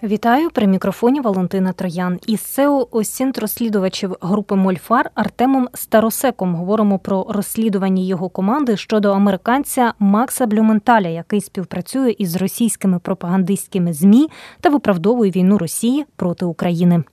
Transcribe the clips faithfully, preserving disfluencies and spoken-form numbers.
Вітаю, при мікрофоні Валентина Троян. Із СЕО осінт-розслідувачів групи Мольфар Артемом Старосеком говоримо про розслідування його команди щодо американця Макса Блюменталя, який співпрацює із російськими пропагандистськими ЗМІ та виправдовує війну Росії проти України.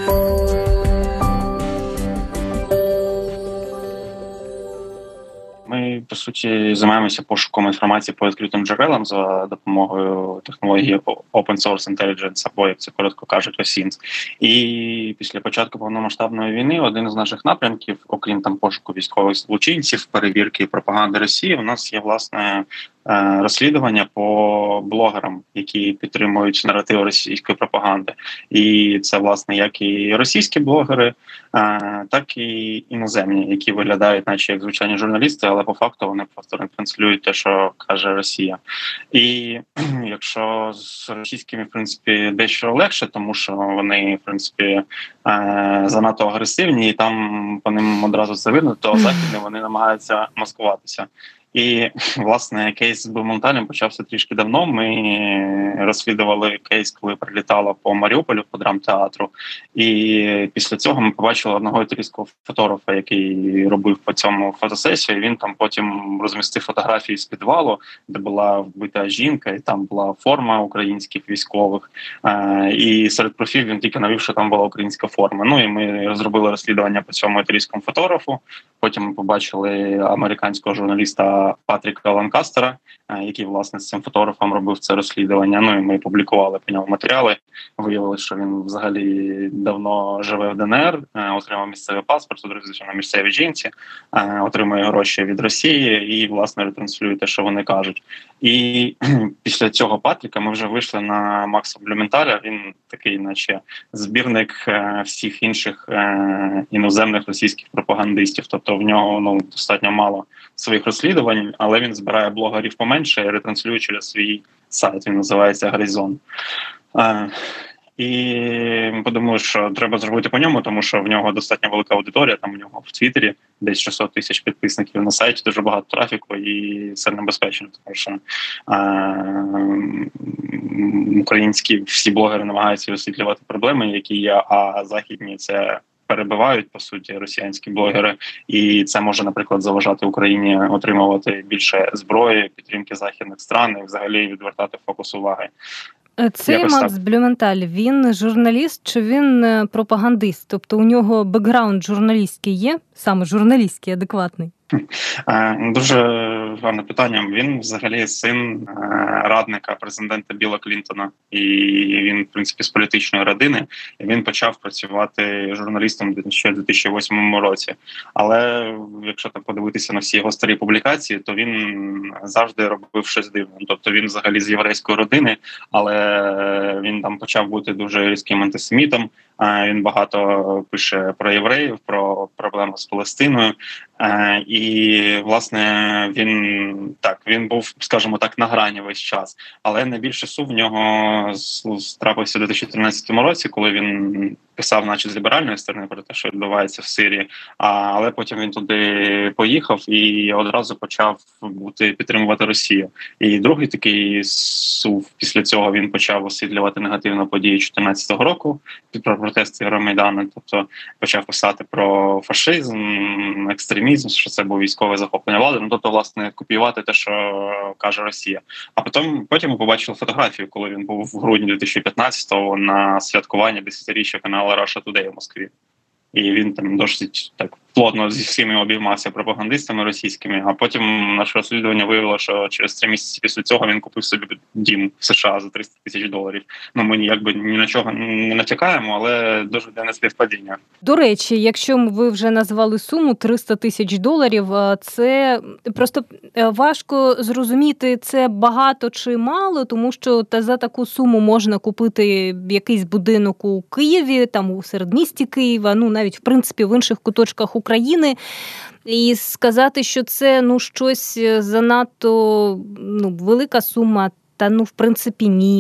Ми, по суті, займаємося пошуком інформації по відкритим джерелам за допомогою технології Open Source Intelligence, або, як це коротко кажуть, осінт. І після початку повномасштабної війни один з наших напрямків, окрім там пошуку військових злочинців, перевірки пропаганди Росії, у нас є, власне, розслідування по блогерам, які підтримують наратив російської пропаганди. І це, власне, як і російські блогери, так і іноземні, які виглядають наче як звичайні журналісти, але по факту вони просто транслюють те, що каже Росія. І якщо з російськими, в принципі, дещо легше, тому що вони, в принципі, занадто агресивні, і там по ним одразу це видно, то західні вони намагаються маскуватися. І, власне, кейс з Блюменталем почався трішки давно. Ми розслідували кейс, коли прилітала по Маріуполю, по драмтеатру. І після цього ми побачили одного італійського фотографа, який робив по цьому фотосесію. І він там потім розмістив фотографії з підвалу, де була вбита жінка, і там була форма українських військових. І серед профів він тільки навів, що там була українська форма. Ну і ми розробили розслідування по цьому італійському фотографу. Потім ми побачили американського журналіста Патріка Ланкастера, який, власне, з цим фотографом робив це розслідування. Ну і ми публікували по ньому матеріали. Виявилося, що він взагалі давно живе в ДНР, отримав місцевий паспорт, одружився на місцевій жінці, отримує гроші від Росії і, власне, ретранслює те, що вони кажуть. І після цього Патріка ми вже вийшли на Макса Блюменталя. Він такий, наче збірник всіх інших іноземних російських пропагандистів. Тобто в нього ну, достатньо мало своїх розслідувань, але він збирає блогерів поменше і ретранслює через свій сайт. Він називається Горизон. І ми подумали, що треба зробити по ньому, тому що в нього достатньо велика аудиторія, там у нього в Твіттері десь шістсот тисяч підписників, на сайті дуже багато трафіку і це небезпечно, тому що е- українські всі блогери намагаються висвітлювати проблеми, які є, а західні це перебивають, по суті, росіянські блогери, і це може, наприклад, заважати Україні отримувати більше зброї, підтримки західних стран і взагалі відвертати фокус уваги. Цей Якось Макс так. Блюменталь, він журналіст чи він пропагандист? Тобто у нього бекграунд журналістський є? Саме журналістський, адекватний? Дуже гарне питання. Він взагалі син радника президента Білла Клінтона, і він, в принципі, з політичної родини. І він почав працювати журналістом ще в дві тисячі восьмому році. Але якщо так подивитися на всі його старі публікації, то він завжди робив щось дивне. Тобто він взагалі з єврейської родини, але він там почав бути дуже різким антисемітом. Він багато пише про євреїв, про проблеми з Палестиною. І, власне, він так, він був, скажімо так, на грані весь час. Але найбільше сум в нього трапився у дві тисячі тринадцятому році, коли він писав, наче з ліберальної сторони, про те, що відбувається в Сирії. А, але потім він туди поїхав і одразу почав бути підтримувати Росію. І другий такий сув після цього він почав освітлювати негативну подію чотирнадцятого року, про протести Євромайдану. Тобто почав писати про фашизм, екстремізм, що це було військове захоплення влади. Ну, тобто, власне, копіювати те, що каже Росія. А потім, потім ми побачили фотографію, коли він був в грудні дві тисячі п'ятнадцятого на святкуванні десятиріччя каналу Russia Today в Москві. І він там досить так плотно зі всіми обіймався пропагандистами російськими, а потім наше розслідування виявило, що через три місяці після цього він купив собі дім в США за триста тисяч доларів. Ну, ми якби ні на чого не натякаємо, але дуже дивне співпадіння. До речі, якщо ви вже назвали суму триста тисяч доларів, це просто важко зрозуміти, це багато чи мало, тому що та за таку суму можна купити якийсь будинок у Києві, там у середмісті Києва, ну навіть в принципі в інших куточках України. І сказати, що це ну щось занадто ну велика сума, та ну в принципі ні.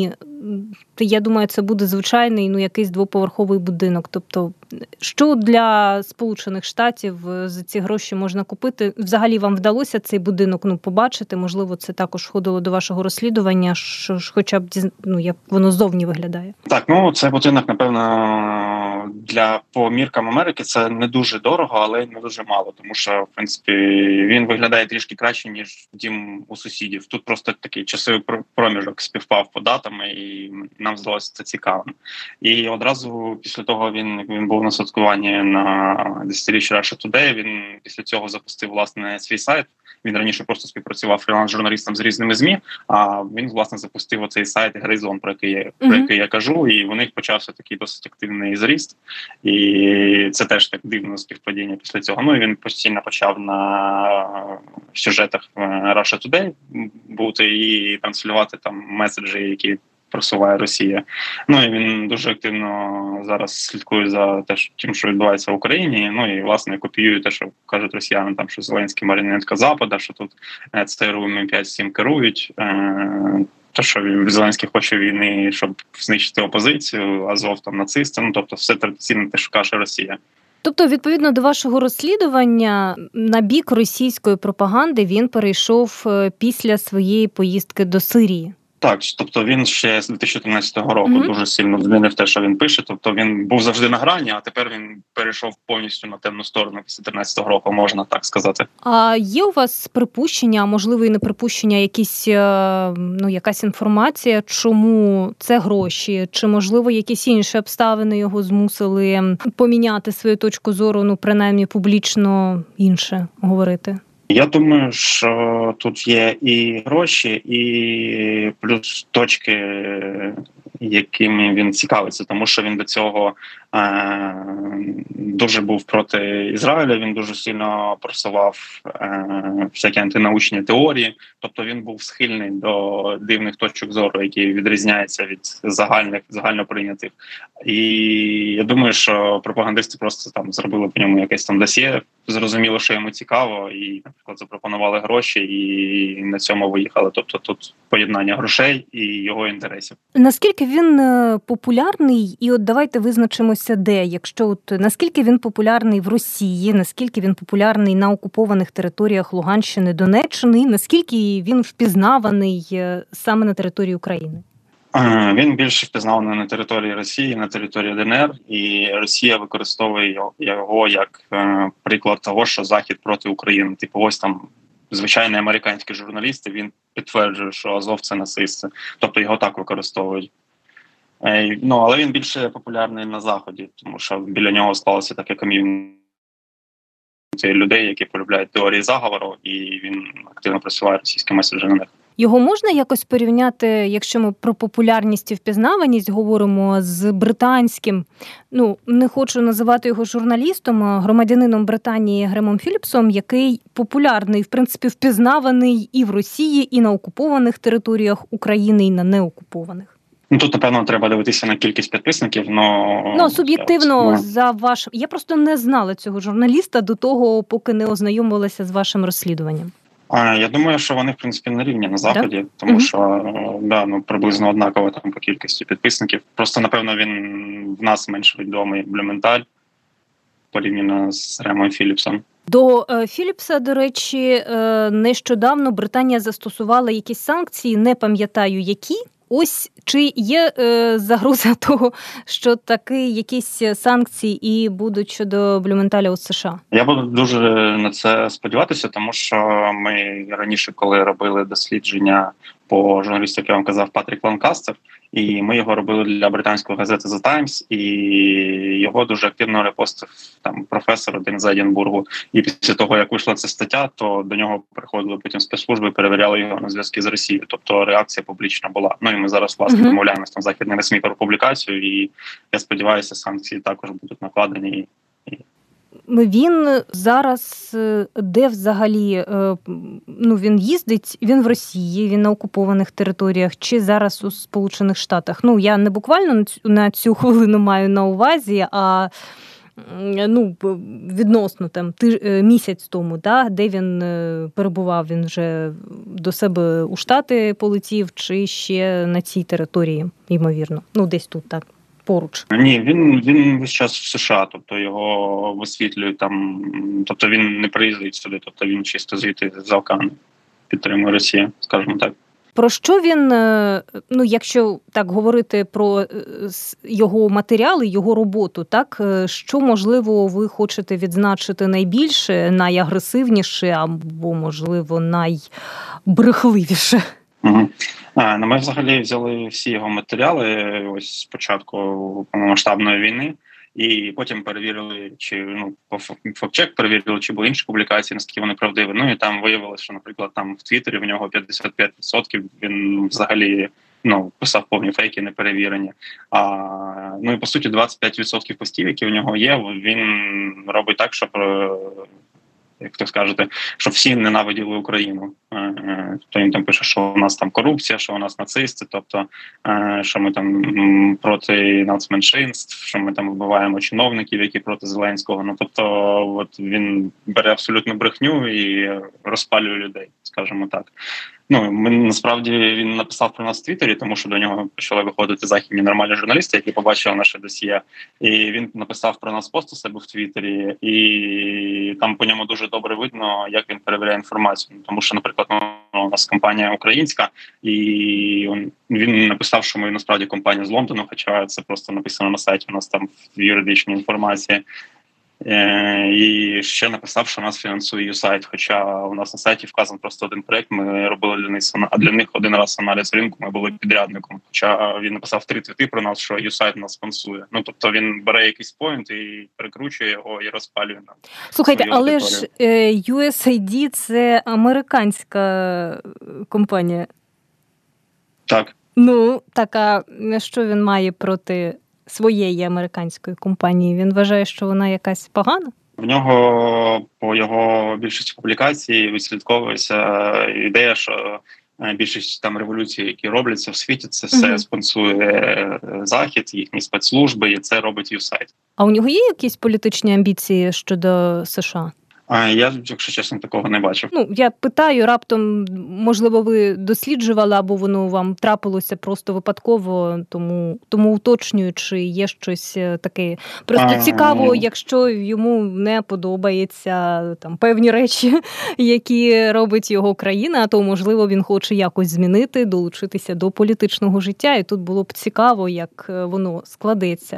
я думаю, це буде звичайний, ну, якийсь двоповерховий будинок. Тобто, що для Сполучених Штатів за ці гроші можна купити? Взагалі вам вдалося цей будинок, ну, побачити? Можливо, це також входило до вашого розслідування, що ж хоча б, ну, як воно зовні виглядає? Так, ну, це будинок, напевно, для по міркам Америки це не дуже дорого, але й не дуже мало, тому що, в принципі, він виглядає трішки краще, ніж дім у сусідів. Тут просто такий часовий проміжок співпав по датам, і нам здалося це цікавим. І одразу після того він, як він був на святкуванні на десятиріччя Russia Today, він після цього запустив, власне, свій сайт. Він раніше просто співпрацював фріланс-журналістом з різними ЗМІ, а він, власне, запустив оцей сайт Грейзон, про який я, про який я кажу, і у них почався такий досить активний зріст. І це теж так дивно співпадіння після цього. Ну, і він постійно почав на сюжетах Russia Today бути і транслювати там меседжі, які просуває Росія. Ну і він дуже активно зараз слідкує за те, тим, що відбувається в Україні. Ну і, власне, копіює те, що кажуть росіяни, там, що Зеленський маріонетка Запада, що тут ЦРУ Ем п'ять всім керують. Те, що Зеленський хоче війни, щоб знищити опозицію, Азов там нацисти, ну тобто все традиційно те, що каже Росія. Тобто, відповідно до вашого розслідування, на бік російської пропаганди він перейшов після своєї поїздки до Сирії? Так, тобто він ще з дві тисячі тринадцятого року mm-hmm. дуже сильно змінив те, що він пише. Тобто він був завжди на грані, а тепер він перейшов повністю на темну сторону після тринадцятого року, можна так сказати. А є у вас припущення, а можливо і не припущення, якісь, ну, якась інформація, чому це гроші, чи можливо якісь інші обставини його змусили поміняти свою точку зору, ну, принаймні публічно інше говорити? Я думаю, що тут є і гроші, і плюс точки, якими він цікавиться, тому що він до цього е, дуже був проти Ізраїля, він дуже сильно просував е, всякі антинаучні теорії, тобто він був схильний до дивних точок зору, які відрізняються від загальних, загально прийнятих. І я думаю, що пропагандисти просто там зробили по ньому якесь там досьє, зрозуміло, що йому цікаво, і, наприклад, запропонували гроші, і на цьому виїхали. Тобто тут поєднання грошей і його інтересів. Наскільки він популярний, і от давайте визначимося де, якщо от наскільки він популярний в Росії, наскільки він популярний на окупованих територіях Луганщини, Донеччини, і наскільки він впізнаваний саме на території України? Він більше впізнаваний на території Росії, на території ДНР, і Росія використовує його як е, приклад того, що Захід проти України. Типу, ось там звичайний американський журналіст, він підтверджує, що Азов – це нацисти. Тобто його так використовують. Е, ну, але він більше популярний на Заході, тому що біля нього склалося таке ком'юніті людей, які полюбляють теорії заговору, і він активно просуває російські меседжі на них. Його можна якось порівняти, якщо ми про популярність і впізнаваність говоримо, з британським, ну, не хочу називати його журналістом, а громадянином Британії Гремом Філіпсом, який популярний, в принципі, впізнаваний і в Росії, і на окупованих територіях України, і на неокупованих? Ну, тут, напевно, треба дивитися на кількість підписників, но... Ну, суб'єктивно, я... за ваш... Я просто не знала цього журналіста до того, поки не ознайомилася з вашим розслідуванням. Я думаю, що вони, в принципі, на рівні на Заході, да? Тому mm-hmm. що да, ну, приблизно однаково там по кількості підписників. Просто, напевно, він в нас менш відомий як Блюменталь порівняно з Ремом Філіпсом. До е, Філіпса, до речі, е, нещодавно Британія застосувала якісь санкції, не пам'ятаю які. Ось чи є е, загроза того, що такі якісь санкції і будуть щодо Блюменталя у США? Я буду дуже на це сподіватися, тому що ми раніше, коли робили дослідження по журналісту, як я вам казав, Патрік Ланкастер, і ми його робили для британської газети The Times, і його дуже активно репостив там професор один з Едінбургу. І після того, як вийшла ця стаття, то до нього приходили потім спецслужби і перевіряли його на зв'язки з Росією. Тобто реакція публічна була. Ну і ми зараз, власне, uh-huh. домовляємося там західними ес ем і про публікацію, і я сподіваюся, санкції також будуть накладені. Він зараз де взагалі, ну, він їздить, він в Росії, він на окупованих територіях, чи зараз у Сполучених Штатах? Ну, я не буквально на цю хвилину маю на увазі, а ну, відносно там тиж... місяць тому, да, де він перебував, він вже до себе у Штати полетів, чи ще на цій території, ймовірно, ну, десь тут, так, поруч? Ні, він, він весь час в США, тобто його висвітлюють там, тобто він не приїздить сюди, тобто він чисто звідти з Алкани підтримує Росію, скажімо так. Про що він, ну, якщо так говорити про його матеріали, його роботу, так, що, можливо, ви хочете відзначити найбільше, найагресивніше або, можливо, найбрехливіше? Угу. А, ну, ми взагалі взяли всі його матеріали ось спочатку повномасштабної війни, і потім перевірили, чи ну по фактчек перевірили, чи були інші публікації, наскільки вони правдиві. Ну і там виявилося, що, наприклад, там в Твіттері в нього п'ятдесят п'ять відсотків він взагалі ну писав повні фейки, не перевірені. А ну і по суті двадцять п'ять відсотків постів, які в нього є, він робить так, щоб, як то скажете, щоб всі ненавиділи Україну. Тобто він там пише, що у нас там корупція, що у нас нацисти, тобто, що ми там проти нацменшинств, що ми там вбиваємо чиновників, які проти Зеленського. Ну, тобто, от він бере абсолютну брехню і розпалює людей, скажімо так. Ну, ми, насправді, він написав про нас в Твіттері, тому що до нього почали виходити західні нормальні журналісти, які побачили наше досьє. І він написав про нас пост у себе в Твіттері, і там по ньому дуже добре видно, як він перевіряє інформацію. Тому що, наприклад, у нас компанія українська, і він, він написав, що ми насправді компанія з Лондону, хоча це просто написано на сайті, у нас там в юридичній інформації. І ще написав, що нас фінансує ю сайт, хоча у нас на сайті вказан просто один проєкт, ми робили для них, а для них один раз аналіз ринку, ми були підрядником. Хоча він написав три твіти про нас, що ю сайт нас спонсує. Ну, тобто він бере якийсь поінт і перекручує його і розпалює нам. Слухайте, але ж ю ес ей ді – це американська компанія. Так. Ну, так, а що він має проти своєї американської компанії? Він вважає, що вона якась погана? В нього по його більшості публікацій відслідковується ідея, що більшість там революцій, які робляться в світі, це все uh-huh. спонсує Захід, їхні спецслужби, і це робить ю сайт. А у нього є якісь політичні амбіції щодо США? А я, якщо чесно, такого не бачив. Ну, я питаю, раптом, можливо, ви досліджували, або воно вам трапилося просто випадково, тому, тому уточнюю, чи є щось таке. Просто а, цікаво, якщо йому не подобаються там певні речі, які робить його країна, то, можливо, він хоче якось змінити, долучитися до політичного життя, і тут було б цікаво, як воно складеться.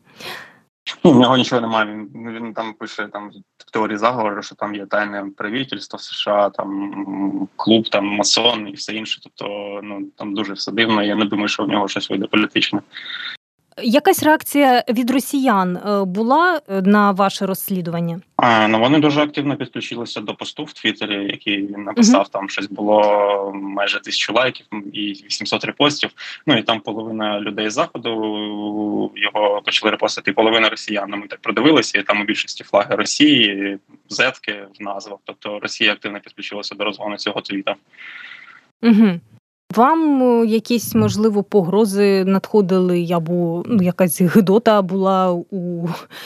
У нього нічого немає, він, він там пише там в теорії заговору, що там є тайне правительство США, там клуб, там масон і все інше, тобто ну там дуже все дивно, я не думаю, що в нього щось вийде політичне. Якась реакція від росіян була на ваше розслідування? А, ну вони дуже активно підключилися до посту в Твіттері, який він написав, uh-huh. там щось було майже тисячу лайків і вісімсот репостів, ну і там половина людей з Заходу його почали репостити, половина росіян. Ми так продивилися, і там у більшості флаги Росії, зетки в назвах, тобто Росія активно підключилася до розгону цього твіта. Uh-huh. Вам якісь, можливо, погрози надходили, або ну, якась гидота була у,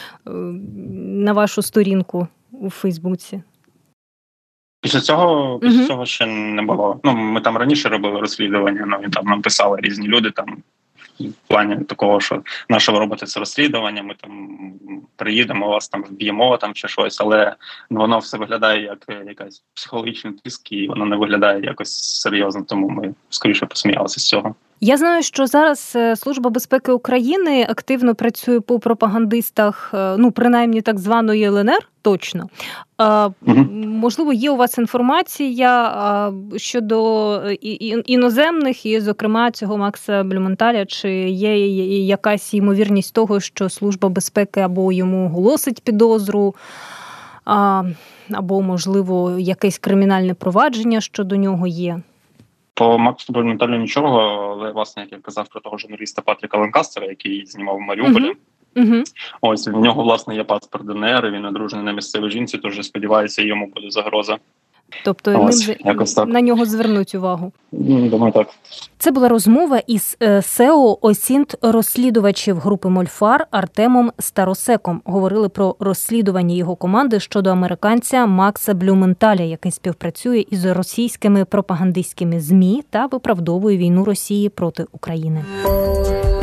на вашу сторінку у Фейсбуці? Після цього, після uh-huh. цього ще не було. Ну, ми там раніше робили розслідування, ну, і там нам писали різні люди, там, в плані такого, що наше ви робите це розслідування, ми там приїдемо, вас там вб'ємо там чи щось, але воно все виглядає як якась психологічний тиск, і воно не виглядає якось серйозно, тому ми скоріше посміялися з цього. Я знаю, що зараз Служба безпеки України активно працює по пропагандистах, ну, принаймні так званої ел ен ер, точно. А, угу. Можливо, є у вас інформація щодо іноземних, і, зокрема, цього Макса Блюменталя, чи є якась ймовірність того, що Служба безпеки або йому оголосить підозру, а, або, можливо, якесь кримінальне провадження щодо нього є? По Максу Блюменталю нічого, але, власне, як я казав про того журналіста Патріка Ленкастера, який знімав в Маріуполі. Uh-huh. Uh-huh. Ось, в нього, власне, є паспорт де ен ер, він одружений на місцевій жінці, тож, сподіваюся, йому буде загроза. Тобто Ось, ним, якось так. на нього звернуть увагу. Думаю, так. Це була розмова із сео осінт розслідувачів групи Мольфар Артемом Старосеком. Говорили про розслідування його команди щодо американця Макса Блюменталя, який співпрацює із російськими пропагандистськими ЗМІ та виправдовує війну Росії проти України.